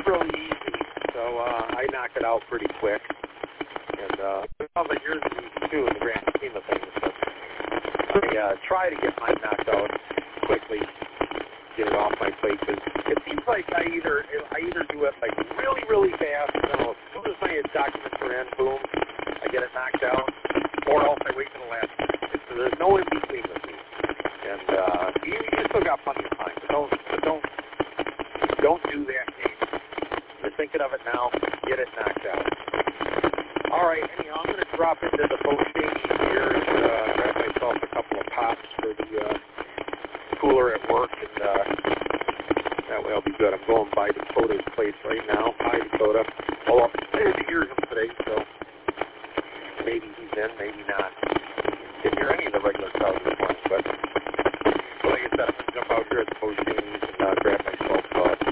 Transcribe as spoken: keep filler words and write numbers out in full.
really easy, so uh, I knocked it out pretty quick. And uh, it sounds like yours is easy, too, in the grand scheme of things. But I uh, try to get mine knocked out quickly, get it off my plate, because it seems like I either I either do it like really, really fast, you know, as soon as my documents are in, boom, I get it knocked out, or else I wait till the last minute. So there's no in between with me. And uh, you, you still got plenty of time, but don't, but don't, don't do that game. You're thinking of it now, get it knocked out. All right, anyhow, I'm going to drop into the Bostaine here and uh, grab myself a couple of pops for the uh, cooler at work, and uh, that way I'll be good. I'm going by Dakota's place right now. Hi, Dakota. Oh, I didn't hear him today, so maybe he's in, maybe not. Didn't hear any of the regular crowd this morning, but like I said, I'm going to jump out here at the Bostaine and uh, grab myself uh,